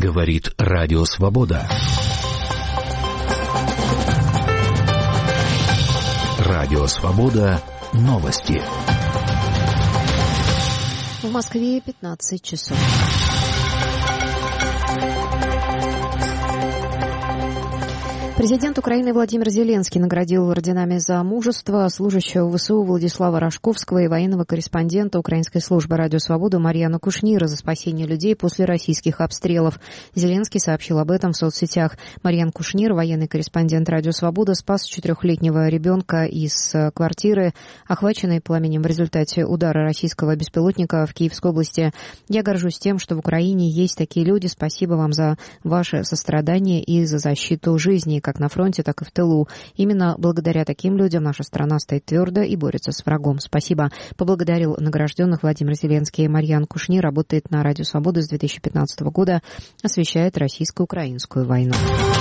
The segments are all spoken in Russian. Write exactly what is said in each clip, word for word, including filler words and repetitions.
Говорит Радио Свобода. Радио Свобода. Новости. В Москве пятнадцать часов. Президент Украины Владимир Зеленский наградил орденами за мужество служащего ВСУ Владислава Рожковского и военного корреспондента Украинской службы «Радио Свобода» Марьяну Кушнира за спасение людей после российских обстрелов. Зеленский сообщил об этом в соцсетях. Марьян Кушнир, военный корреспондент «Радио Свобода», спас четырехлетнего ребенка из квартиры, охваченной пламенем в результате удара российского беспилотника в Киевской области. «Я горжусь тем, что в Украине есть такие люди. Спасибо вам за ваше сострадание и за защиту жизни, как на фронте, так и в тылу. Именно благодаря таким людям наша страна стоит твердо и борется с врагом. Спасибо», — поблагодарил награжденных Владимир Зеленский. Марьян Кушнир работает на «Радио Свобода» с две тысячи пятнадцатого года, освещает российско-украинскую войну.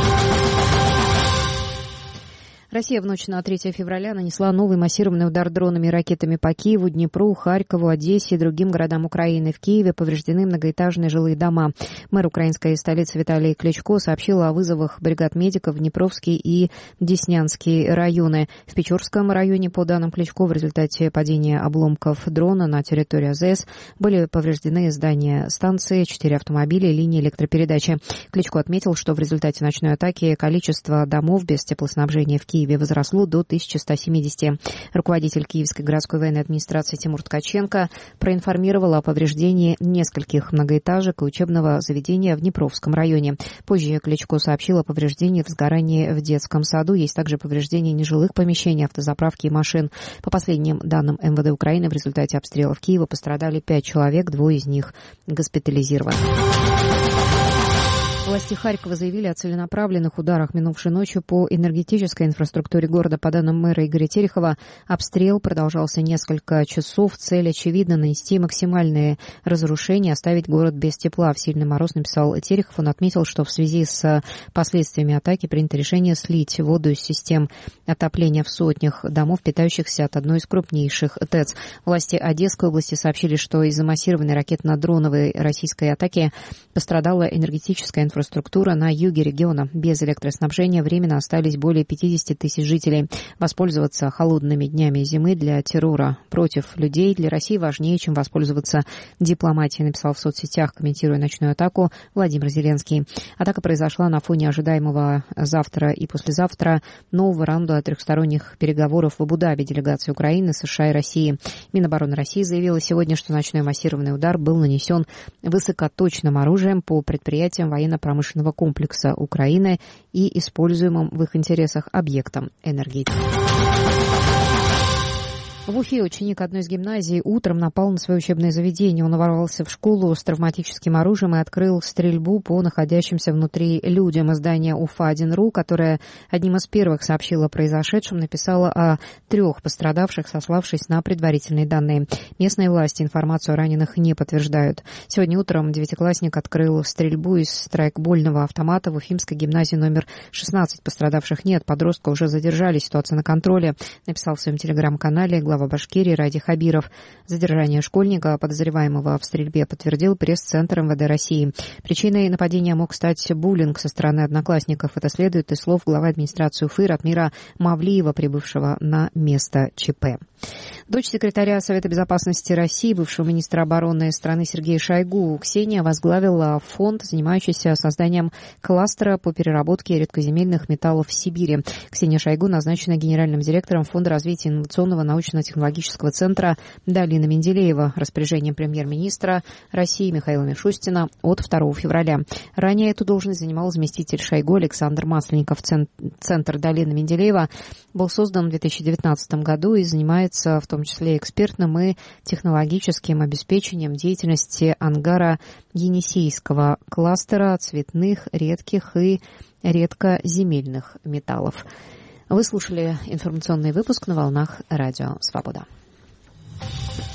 Россия в ночь на третье февраля нанесла новый массированный удар дронами и ракетами по Киеву, Днепру, Харькову, Одессе и другим городам Украины. В Киеве повреждены многоэтажные жилые дома. Мэр украинской столицы Виталий Кличко сообщил о вызовах бригад медиков в Днепровский и Деснянский районы. В Печорском районе, по данным Кличко, в результате падения обломков дрона на территории АЗС были повреждены здания станции, четыре автомобиля и линии электропередачи. Кличко отметил, что в результате ночной атаки количество домов без теплоснабжения в Киеве возросло до тысячи ста семидесяти. Руководитель Киевской городской военной администрации Тимур Ткаченко проинформировал о повреждении нескольких многоэтажек и учебного заведения в Днепровском районе. Позже Кличко сообщил о повреждении в сгорании в детском саду. Есть также повреждения нежилых помещений, автозаправки и машин. По последним данным эм вэ дэ Украины, в результате обстрелов Киева пострадали пять человек, двое из них госпитализированы. Власти Харькова заявили о целенаправленных ударах минувшей ночью по энергетической инфраструктуре города. По данным мэра Игоря Терехова, обстрел продолжался несколько часов. Цель, очевидно, нанести максимальные разрушения, оставить город без тепла. В сильный мороз, написал Терехов. Он отметил, что в связи с последствиями атаки принято решение слить воду из систем отопления в сотнях домов, питающихся от одной из крупнейших ТЭЦ. Власти Одесской области сообщили, что из-за массированной ракетно-дроновой российской атаки пострадала энергетическая инфраструктура. Инфраструктура на юге региона. Без электроснабжения временно остались более пятьдесят тысяч жителей. Воспользоваться холодными днями зимы для террора против людей для России важнее, чем воспользоваться дипломатией, написал в соцсетях, комментируя ночную атаку, Владимир Зеленский. Атака произошла на фоне ожидаемого завтра и послезавтра нового раунда трехсторонних переговоров в Абу-Даби делегации Украины, США и России. Минобороны России заявила сегодня, что ночной массированный удар был нанесен высокоточным оружием по предприятиям военно-промышленного промышленного комплекса Украины и используемым в их интересах объектом энергетики. В Уфе ученик одной из гимназий утром напал на свое учебное заведение. Он ворвался в школу с травматическим оружием и открыл стрельбу по находящимся внутри людям. Издание Уфа один точка ру, которое одним из первых сообщило о произошедшем, написало о трех пострадавших, сославшись на предварительные данные. Местные власти информацию о раненых не подтверждают. Сегодня утром девятиклассник открыл стрельбу из страйкбольного автомата в Уфимской гимназии номер шестнадцать. Пострадавших нет, подростка уже задержали, ситуация на контроле, написал в своем телеграм-канале глава Башкирии Ради Хабиров. Задержание школьника, подозреваемого в стрельбе, подтвердил пресс-центр эм вэ дэ России. Причиной нападения мог стать буллинг со стороны одноклассников. Это следует из слов главы администрации Уфы Ратмира Мавлиева, прибывшего на место ЧП. Дочь секретаря Совета безопасности России, бывшего министра обороны страны Сергея Шойгу, Ксения возглавила фонд, занимающийся созданием кластера по переработке редкоземельных металлов в Сибири. Ксения Шойгу назначена генеральным директором Фонда развития инновационного научно-технологического центра «Долина Менделеева» распоряжением премьер-министра России Михаила Мишустина от второго февраля. Ранее эту должность занимал заместитель Шойгу Александр Масленников. Центр «Долина Менделеева» был создан в две тысячи девятнадцатом году и занимается в том числе экспертным и технологическим обеспечением деятельности ангара Енисейского кластера цветных, редких и редкоземельных металлов. Вы слушали информационный выпуск на волнах Радио Свобода.